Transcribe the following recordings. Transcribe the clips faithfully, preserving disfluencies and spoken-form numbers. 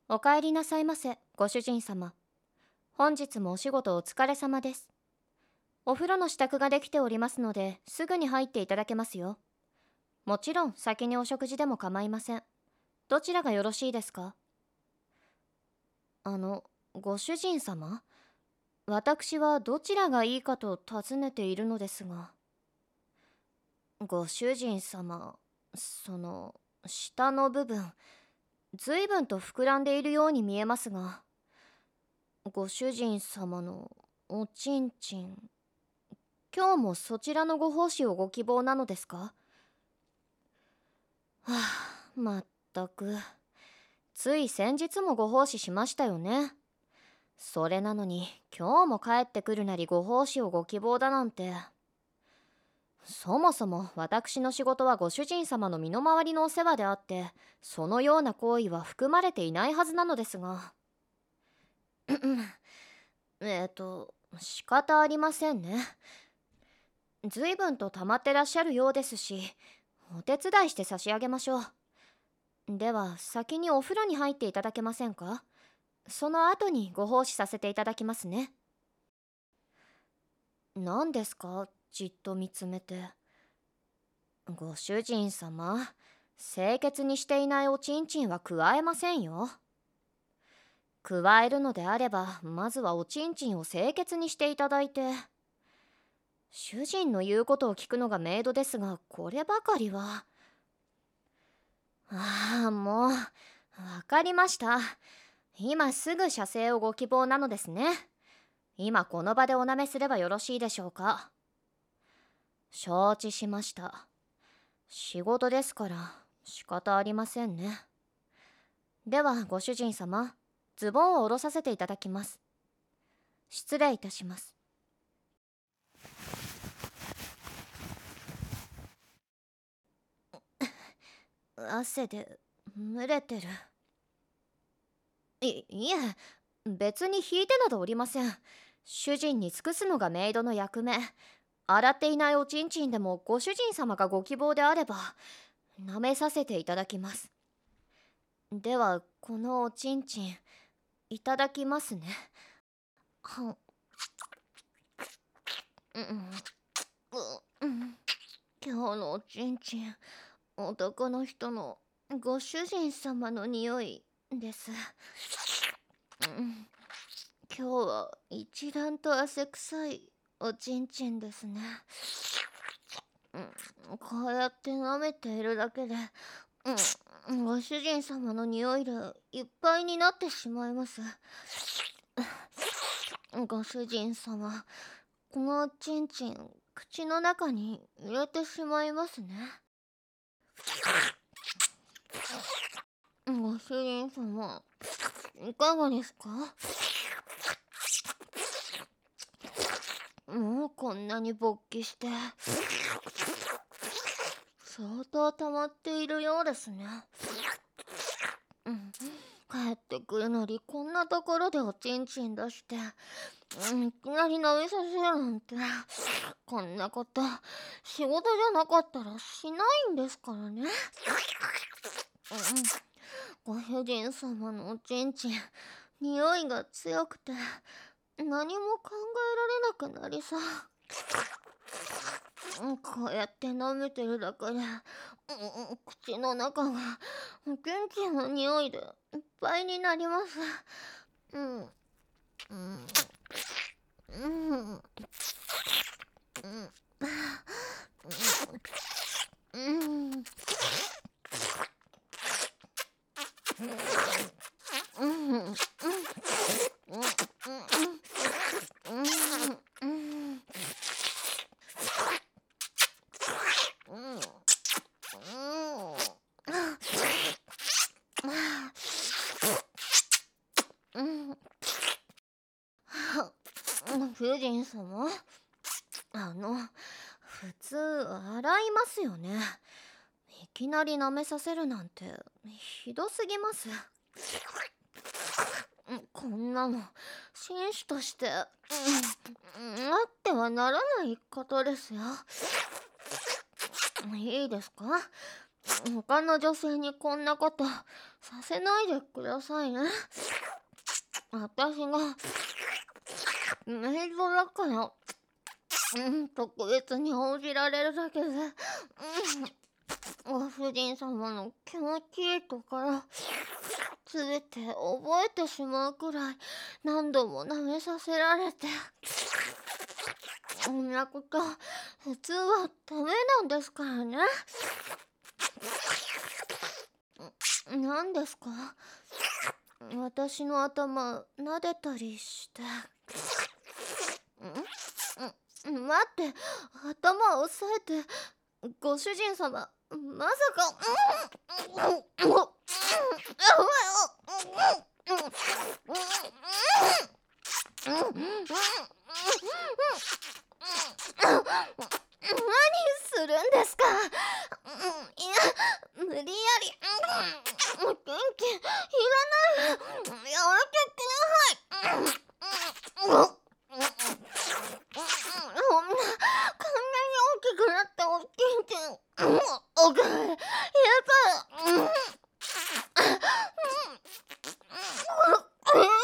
お帰りなさいませ、ご主人様。本日もお仕事お疲れ様です。お風呂の支度ができておりますので、すぐに入っていただけますよ。もちろん先にお食事でも構いません。どちらがよろしいですか？あの、ご主人様、私はどちらがいいかと尋ねているのですが。ご主人様、その、下の部分、随分と膨らんでいるように見えますが。ご主人様のおちんちん、今日もそちらのご奉仕をご希望なのですか？はあ、まったく。つい先日もご奉仕しましたよね。それなのに今日も帰ってくるなりご奉仕をご希望だなんて。そもそも私の仕事はご主人様の身の回りのお世話であって、そのような行為は含まれていないはずなのですが。えっと仕方ありませんね。随分と溜まってらっしゃるようですし、お手伝いして差し上げましょう。では先にお風呂に入っていただけませんか？その後にご奉仕させていただきますね。何ですか、じっと見つめて。ご主人様、清潔にしていないおちんちんは加えませんよ。加えるのであれば、まずはおちんちんを清潔にしていただいて。主人の言うことを聞くのがメイドですが、こればかりは。ああ、もう、わかりました。今すぐ射精をご希望なのですね。今この場でおなめすればよろしいでしょうか？承知しました。仕事ですから仕方ありませんね。ではご主人様、ズボンを下ろさせていただきます。失礼いたします。汗で蒸れてる。い、いえ、別に引いてなどおりません。主人に尽くすのがメイドの役目。洗っていないおちんちんでもご主人様がご希望であれば舐めさせていただきます。ではこのおちんちんいただきますね。はん、うん、うん、今日のおちんちん、男の人のご主人様の匂いです。うん、今日は一段と汗臭いおちんちんですね。うん、こうやって舐めているだけで、うん、ご主人様の匂いでいっぱいになってしまいます。ご主人様、このおちんちん口の中に入れてしまいますね。ご主人様、いかがですか？もうこんなに勃起して相当溜まっているようですね。うん、帰ってくるなりこんなところでおちんちん出して、うん、いきなり舐めさせるなんて、こんなこと仕事じゃなかったらしないんですからね。うん、ご主人様のおちんちん、匂いが強くて何も考えられなくなりさ。うん、こうやって舐めてるだけで、うん、口の中が元気な匂いでいっぱいになります。うん、うん、うん、うん、うん、うん、うん、主人様、あの、普通洗いますよね。いきなり舐めさせるなんてひどすぎます。こんなの紳士として、うん、あってはならないことですよ。いいですか？ 他の女性にこんなことさせないでくださいね。私がメイドだから、うん、特別に応じられるだけで、うん、ご主人様の気持ちいいところすべて覚えてしまうくらい何度も舐めさせられて、そんなこと普通はダメなんですからね。何ですか？私の頭撫でたりして。んん待って、頭を押さえて。ご主人様、まさか。うんうん何するんですか？いや、無理やり。元気いらない。やめてください。こんな、こんなに大きくなったおちんちん、おかえり、やだ。おいし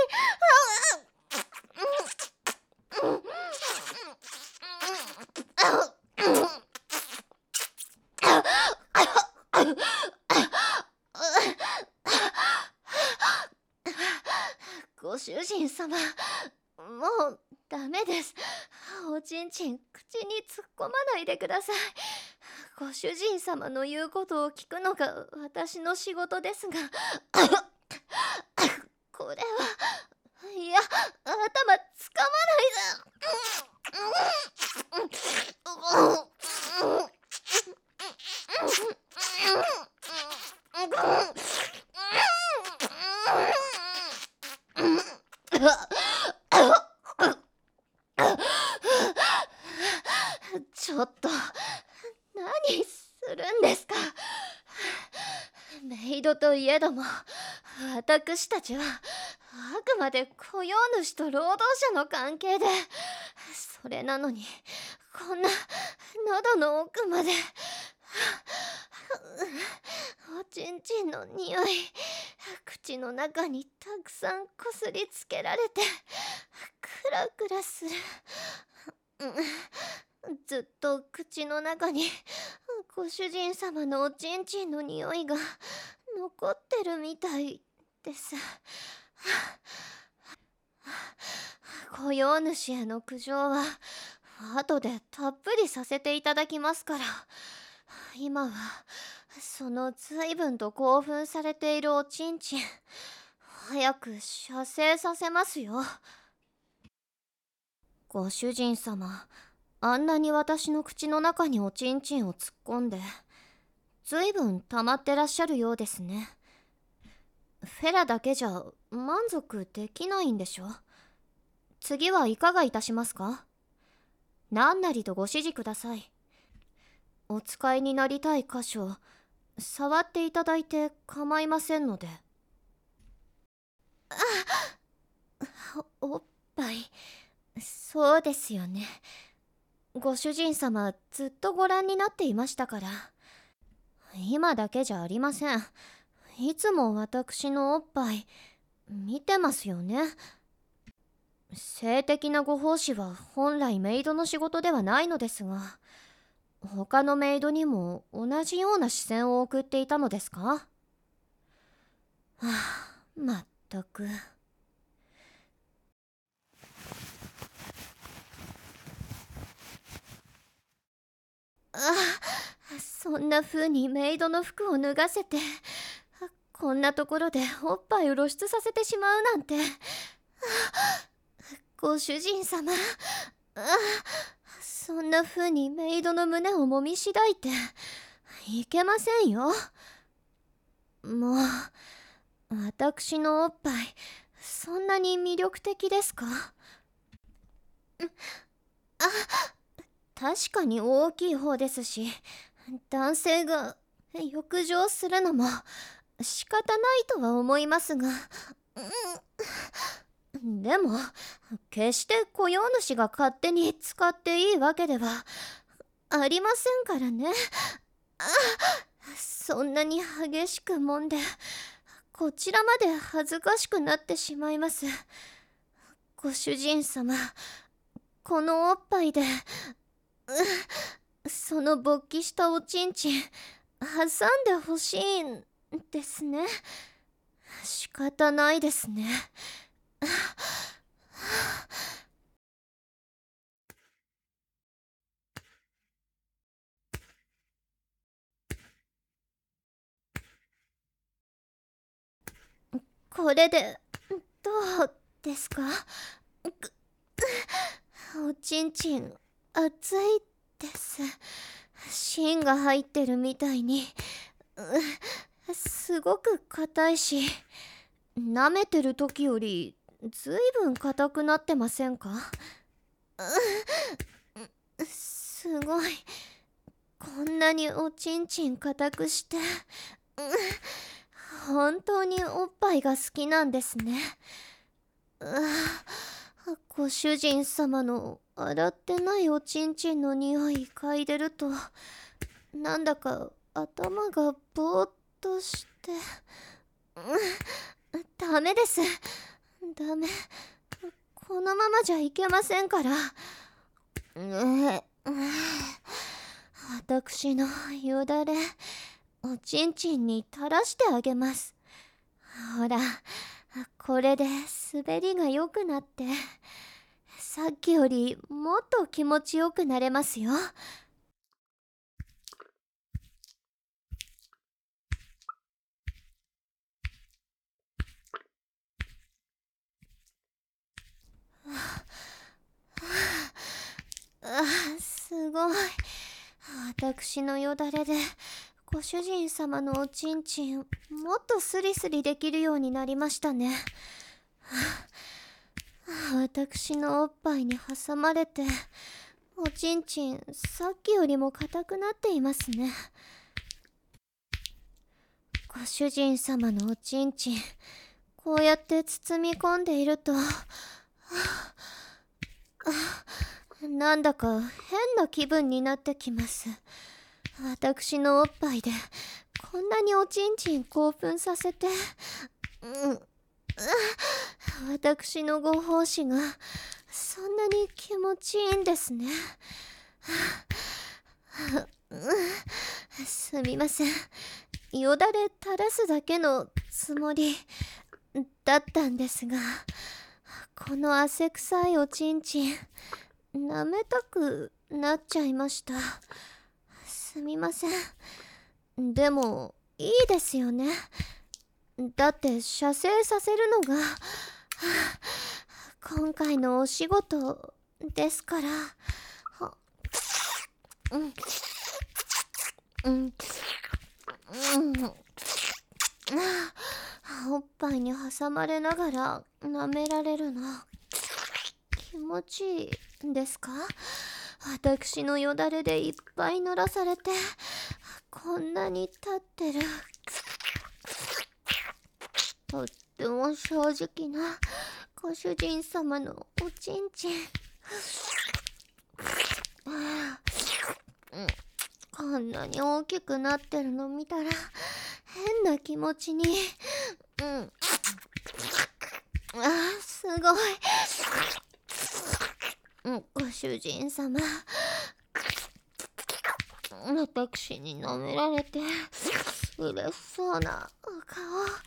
い。ご主人様、もうダメです。おちんちん口に突っ込まないでください。ご主人様の言うことを聞くのが私の仕事ですが、これはいや、頭つかまないで。ちょっと何するんですか？メイドといえども私たちはあくまで雇用主と労働者の関係で、それなのにこんな喉の奥まで。おちんちんの匂い、口の中にたくさんこすりつけられてクラクラする。ずっと口の中にご主人様のおちんちんの匂いが残ってるみたいです。雇用主への苦情は後でたっぷりさせていただきますから、今はその随分と興奮されているおちんちん早く射精させますよ。ご主人様、あんなに私の口の中におちんちんを突っ込んで随分溜まってらっしゃるようですね。フェラだけじゃ満足できないんでしょ。次はいかがいたしますか？何なりとご指示ください。お使いになりたい箇所触っていただいて構いませんので。あお、おっぱい、そうですよね。ご主人様ずっとご覧になっていましたから。今だけじゃありません。いつも私のおっぱい見てますよね。性的なご奉仕は本来メイドの仕事ではないのですが、他のメイドにも同じような視線を送っていたのですか？はあ、まったく。ああ、そんな風にメイドの服を脱がせて、こんなところでおっぱいを露出させてしまうなんて。ご主人様、あ、そんな風にメイドの胸をもみしだいていけませんよ。もう私のおっぱいそんなに魅力的ですか？あ、確かに大きい方ですし、男性が浴場するのも仕方ないとは思いますが、でも決して雇用主が勝手に使っていいわけではありませんからね。あ、 そんなに激しく揉んで、こちらまで恥ずかしくなってしまいます。ご主人様、このおっぱいで、うその勃起したおちんちん挟んでほしいんですね。仕方ないですね。これでどうですか？おちんちん熱いです。芯が入ってるみたいにすごく硬いし、舐めてる時よりずいぶん硬くなってませんか？すごい。こんなにおちんちん硬くして本当におっぱいが好きなんですね。ご主人様の洗ってないおちんちんの匂い嗅いでると、なんだか頭がぼーっとして、ダメです。ダメ。このままじゃいけませんから。私のよだれ、おちんちんに垂らしてあげます。ほら、これで滑りが良くなって、さっきよりもっと気持ちよくなれますよ。あ、すごい。私のよだれでご主人様のおちんちんもっとスリスリできるようになりましたね。私のおっぱいに挟まれて、おちんちんさっきよりも硬くなっていますね。ご主人様のおちんちん、こうやって包み込んでいると、なんだか変な気分になってきます。私のおっぱいでこんなにおちんちん興奮させて、うん、私のご奉仕がそんなに気持ちいいんですね。すみません。よだれ垂らすだけのつもりだったんですが、この汗臭いおちんちん舐めたくなっちゃいました。すみません。でもいいですよね。だって射精させるのが今回のお仕事ですから。うんうんうん、おっぱいに挟まれながら舐められるの気持ちいいですか？私のよだれでいっぱい濡らされて、こんなに立ってる。とっても正直なご主人様のおちんちん。こんなに大きくなってるの見たら変な気持ちに。うん。あー、すごい。うん、ご主人様。私に舐められて嬉しそうな顔。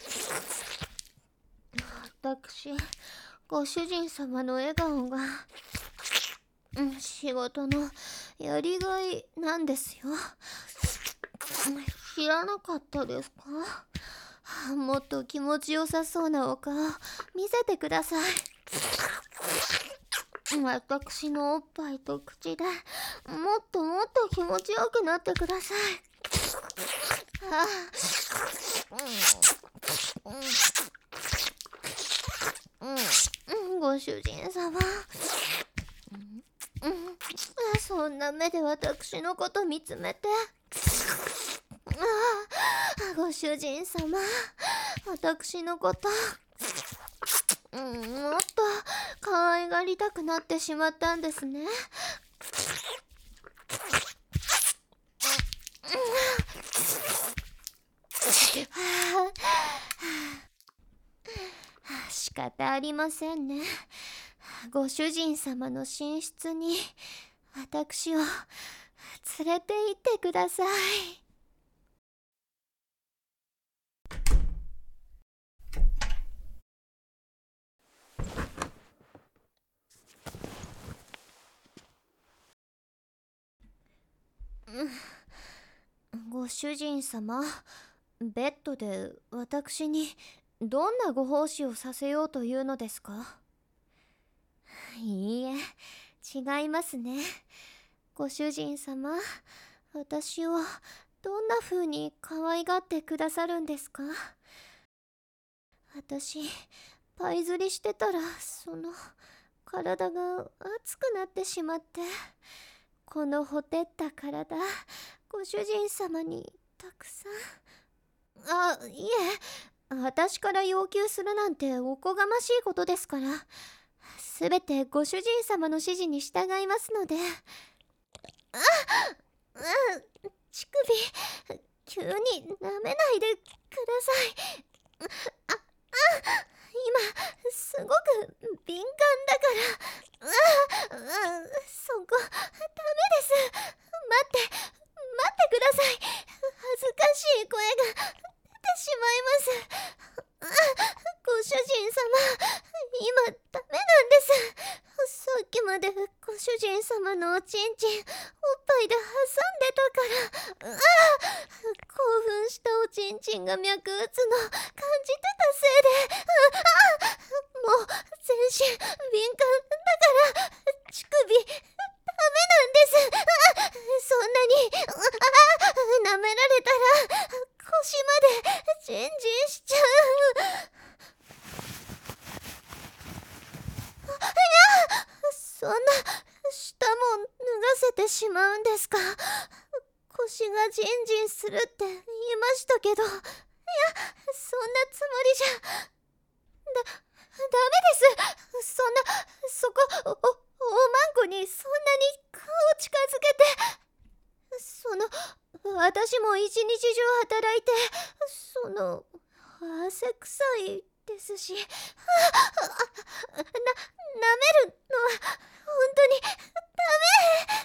私、ご主人様の笑顔が、うん、仕事のやりがいなんですよ。知らなかったですか？もっと気持ちよさそうなお顔見せてください。私のおっぱいと口でもっともっと気持ちよくなってください。ああ、うんうんうん、ご主人様、うんうん、そんな目で私のこと見つめて。ああ、ご主人様、私のこと、うん、もっと可愛がりたくなってしまったんですね。 方ありませんね。ご主人様の寝室に私を連れて行ってください。ご主人様、ベッドで私にどんなご奉仕をさせようというのですか？いいえ、違いますね。ご主人様、私をどんな風に可愛がってくださるんですか？私、パイ釣りしてたら、その、体が熱くなってしまって、このほてった体、ご主人様にたくさん。あ、いえ、私から要求するなんておこがましいことですから、すべてご主人様の指示に従いますので。あ、うん、乳首、急に舐めないでください。あ、あ、今、すごく敏感だから。あ、あ、そこ、ダメです。待って、待ってください。恥ずかしい声が出てしまいます。あ、ご主人様、今、ダメなんです。さっきまでご主人様のおちんちん、おっぱいで挟んでたから。あ、興奮したおちんちんが脈打つの感じてたせいで。あ、あ、もう全身敏感だから乳首ダメなんです。あ、そんなに、あ、舐められたら腰までジンジンしちゃう。いや、そんな下も脱がせてしまうんですか？腰がジンジンするって言いましたけど、いや、そんなつもりじゃ。だ、ダメです。そんな、そこ、お、お、おまんこにそんなに顔近づけて。その、私も一日中働いて、その、汗臭いですし、あ、あ、な、舐めるのは本当にダメ。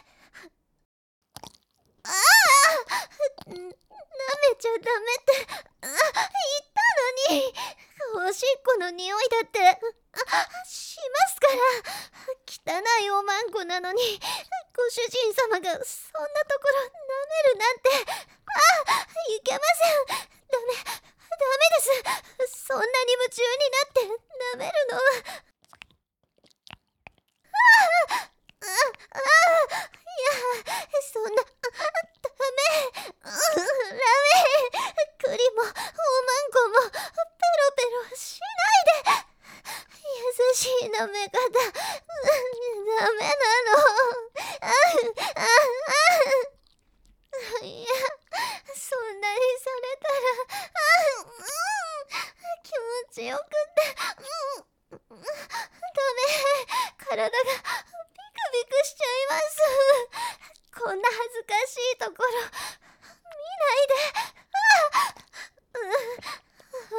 ああ、舐めちゃダメって、あ、言ったのに。おしっこの匂いだって、あ、しますから。汚いおまんこなのに、ご主人様がそんなところ舐めるなんて、あ、いけません。ダメ、ダメです。そんなに夢中になって舐めるのは。ああ、ああ、いや、そんな、あ、ダメ、ダメ、栗もおまんこもペロペロしないで。優しい舐め方、ダメなの。ああ、ああ、いや、そんなにされたら、あ、うん、気持ちよくて、うん、ダメ、体がビクビクしちゃいます。こんな恥ずかしいところ見ないで。あ、うん、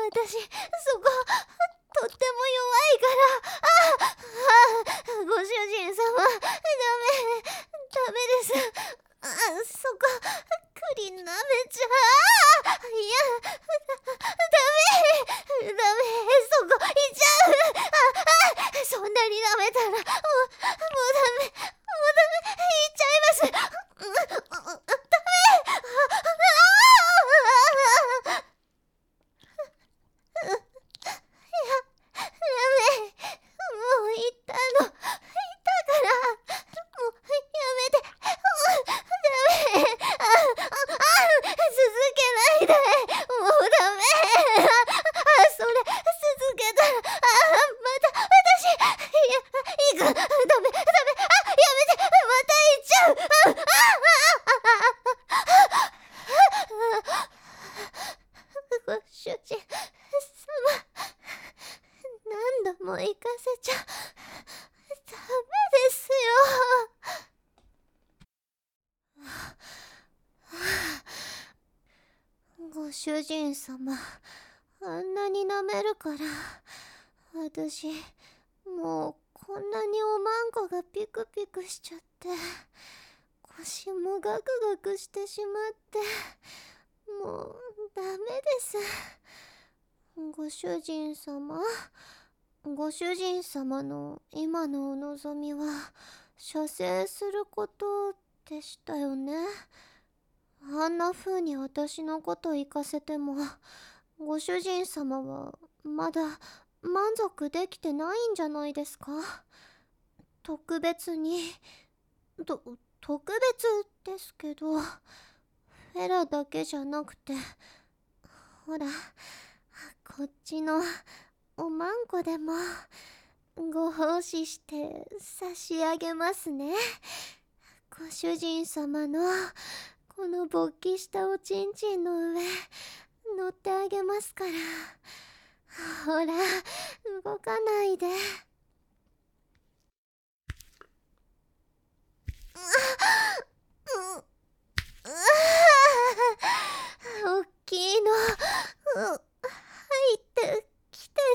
私そことっても弱いから。ああ、ご主人様、ダメ、ダメです。あ、そこ栗舐めちゃ。あ、いや、ダメ、ダメ、そこいっちゃう。あ、あ、そんなに舐めたら、もう、もうダメ、もうダメ、いっちゃいます。うん、ダメ、ああ、いや、ダメ、もう言ったの、言ったから、もうやめて。ダメ、あ、あ、あ、続けないで。もうダメ。あ、それ続けたら、あ、また私、いや、行く。ダメ、ダメ、あ、やめて、また行っちゃう。あ、あ、あ、あ、ご主人様、何度も行かせちゃダメですよ。ご主人様、あんなに舐めるから私、もうこんなにおまんこがピクピクしちゃって、腰もガクガクしてしまって、もうダメです。ご主人様、ご主人様の今のお望みは射精することでしたよね。あんな風に私のこと行かせても、ご主人様はまだ満足できてないんじゃないですか。特別に、と、特別ですけど、フェラだけじゃなくて、ほら、こっちのおまんこでもご奉仕して差し上げますね。ご主人様のこの勃起したおちんちんの上乗ってあげますから。ほら、動かないで。おっきいの、入ってきて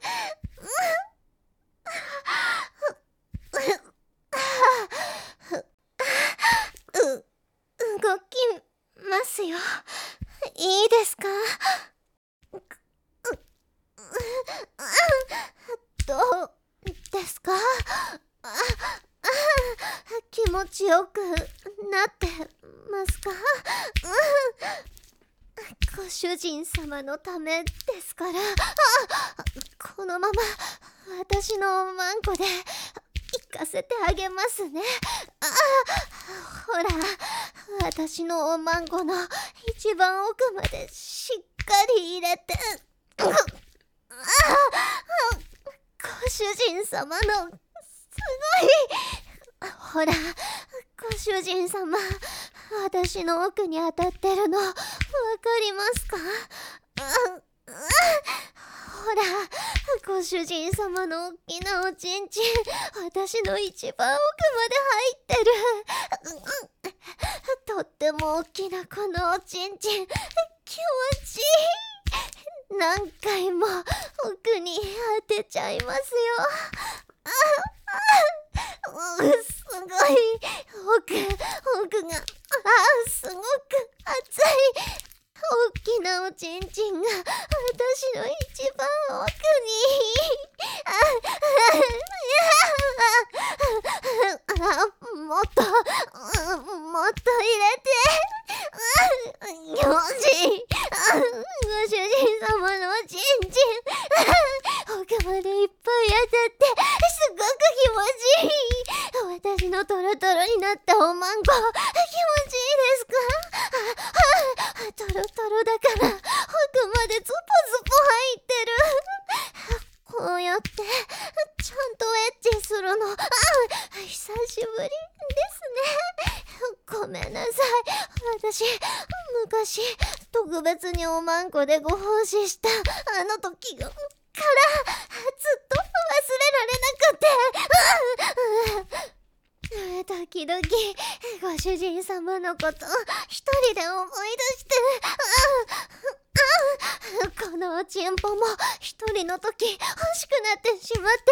る。動きますよ。いいですか？どうですか？気持ちよくなってますか？ご主人様のためですから。このまま私のおまんこで行かせてあげますね。ほら、私のおまんこの一番奥までしっかり入れて。ご主人様のすごい。ほら、ご主人様、私の奥に当たってるのわかりますか？ほら、ご主人様の大きなおちんちん、私の一番奥まで入ってる。とっても大きなこのおちんちん、気持ちいい。何回も奥に当てちゃいますよ。すごい奥、奥が、あ、すごく熱い。大きなおちんちんが私の一番奥に。あ、もっと、もっと入れて。気持ちいい。ご主人様のおちんちん、奥までいっぱい当たってすごく気持ちいい。私のトロトロになったおまんこ、気持ちいいですか？トロトロだから奥までズポズポ入ってる。こうやってちゃんとエッチするの、あ、久しぶりですね。ごめんなさい。私昔特別におまんこでご奉仕したあの時からずっと忘れられなくて。時々ご主人様のこと一人で思い出して、このおちんぽも一人の時欲しくなってしまって、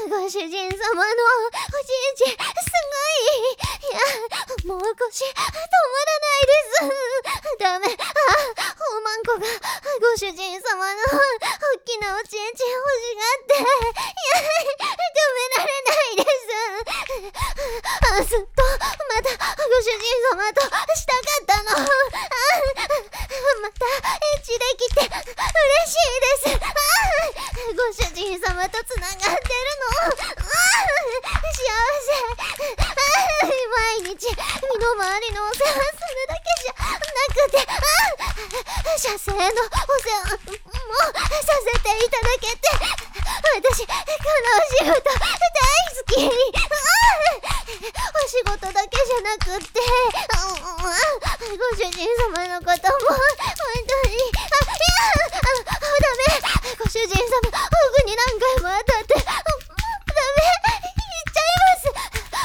ご主人様のおちんちんすごい。いや、もう少し止まらないです。ダメ。あ、おまんこがご主人様の大きなおちんちん欲しがって、いや、止められないです。あ、ずっとまたご主人様としたかったの。あ、またエッチできて嬉しいです。あ、ご主人様とつながってるの。あ、幸せ。あ、毎日身の回りのお世話するだけじゃなくて、あ、射精のお世話もさせていただけて、私このお仕事大好き。お仕事だけじゃなくって、ご主人様のことも本当に、あ、いや、あ、ダメ。ご主人様奥に何回も当たって、ダメ。言っちゃいます。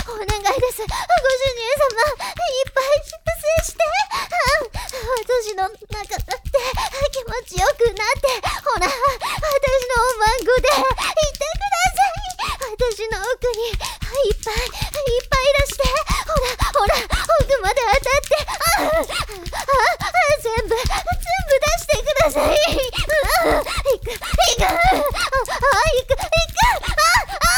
お願いです。ご主人様いっぱい射精して、私のなかったって気持ちよくなって、ほら私のおまんこでいてください。私の奥にいっぱいいっぱい出して、ほらほら奥まで当たって、あああ全部全部出してください。あいくいくああいくいくああ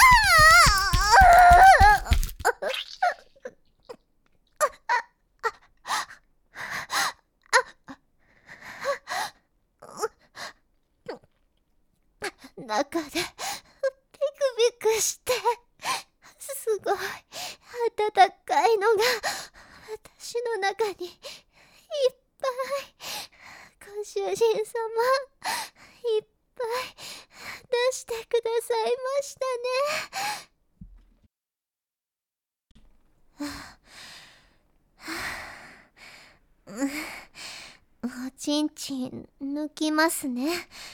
中でビクビクして、すごい温かいのが私の中にいっぱい。ご主人様いっぱい出してくださいましたね。おちんちん抜きますね。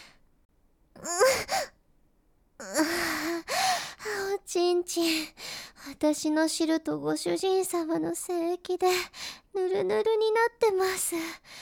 おちんちん、私の汁とご主人様の精液でぬるぬるになってます。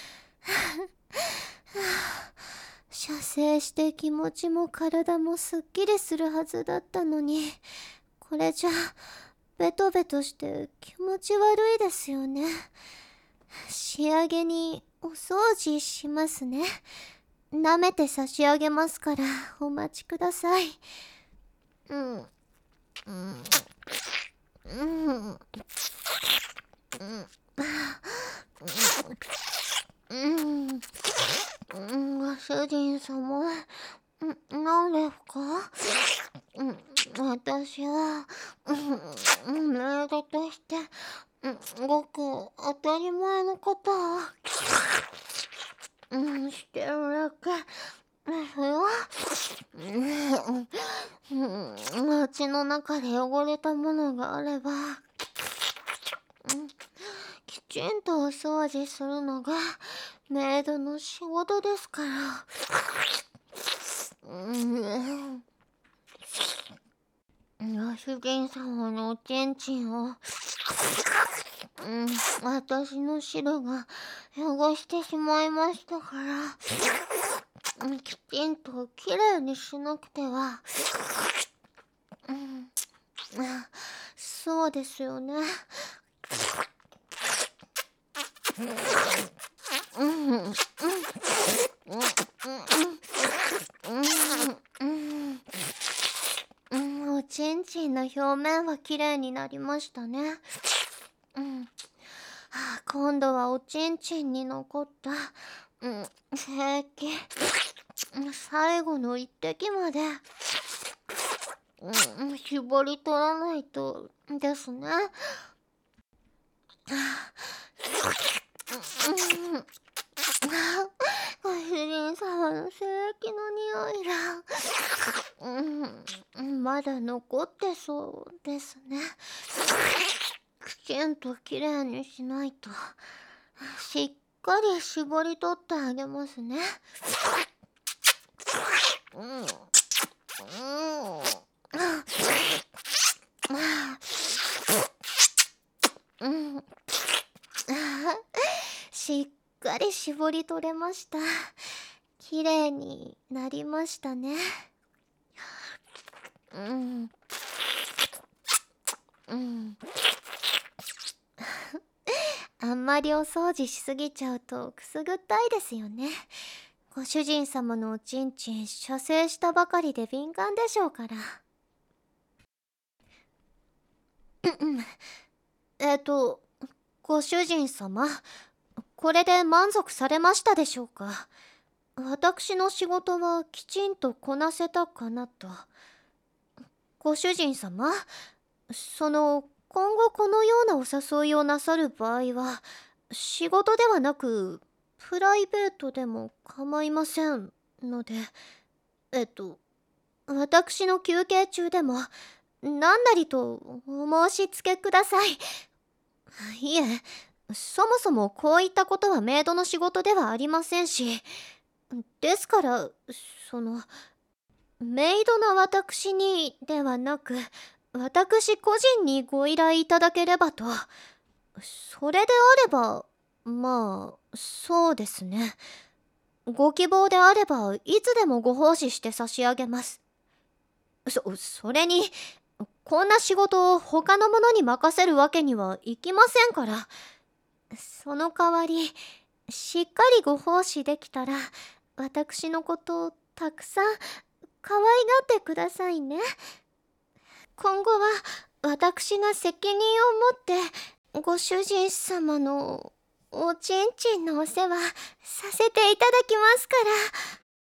射精して気持ちも体もすっきりするはずだったのに、これじゃベトベトして気持ち悪いですよね。仕上げにお掃除しますね。舐めて差し上げますからお待ちください。うんうんうんうんうんうん、ご主人様、何ですか？私はメイドとしてごく当たり前のことをしてるだけですよ。口の中で汚れたものがあればきちんとお掃除するのがメイドの仕事ですから。ご主人様のおちんちんを私の汁が汚してしまいましたから、きちんときれいにしなくては。そうですよね。おちんちんの表面はきれいになりましたね。うん今度はおちんちんに残った、うん、精液最後の一滴まで、うん、絞り取らないとですね。ご主人様の精液の匂いが、うん、まだ残ってそうですね。きちんときれいにしないと。しっかり絞り取ってあげますね。うんうんうん、しっかり絞り取れました。きれいになりましたね。うんうんあんまりお掃除しすぎちゃうとくすぐったいですよね。ご主人様のおちんちん射精したばかりで敏感でしょうから。えっとご主人様、これで満足されましたでしょうか？私の仕事はきちんとこなせたかなと。ご主人様、その今後このようなお誘いをなさる場合は仕事ではなくプライベートでも構いませんので、えっと私の休憩中でも何なりとお申し付けください。いえ、そもそもこういったことはメイドの仕事ではありませんし、ですからそのメイドの私にではなく私個人にご依頼いただければと。それであればまあそうですね。ご希望であればいつでもご奉仕して差し上げます。そそれにこんな仕事を他の者に任せるわけにはいきませんから。その代わりしっかりご奉仕できたら私のことをたくさん可愛がってくださいね。今後は私が責任を持ってご主人様のおちんちんのお世話させていただきますから。